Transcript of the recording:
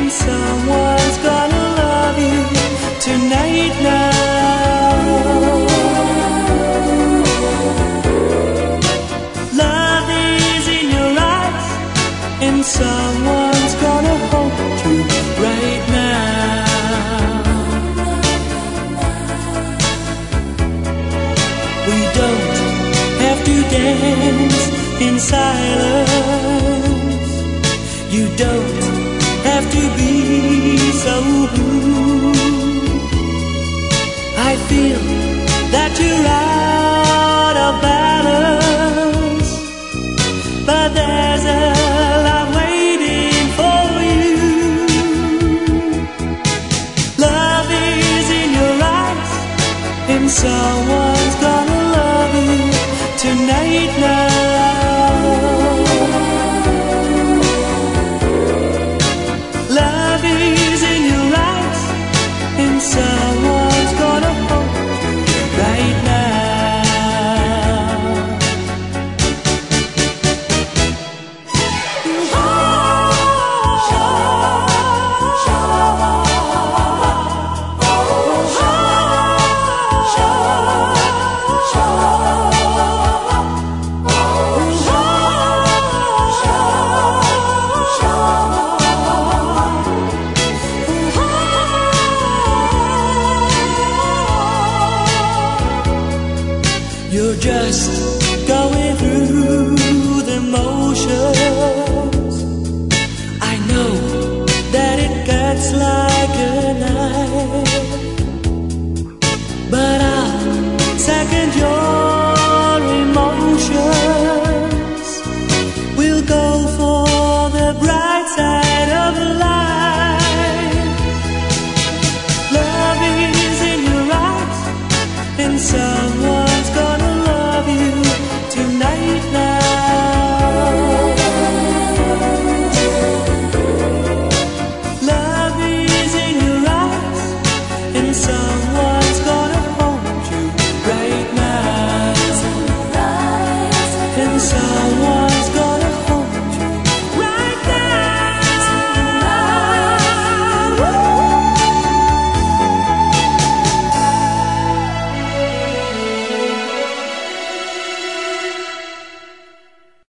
and someone's gonna love you tonight now. Love is in your eyes, and someone's gonna hold you right now. We don't have to dance in silence. You don't have to be so rude. I feel that you're out of balance, but there's a love waiting for you. Love is in your eyes, and someone's gonna love you tonight now. Love is in your eyes, and someone's gonna hold you right now. You're just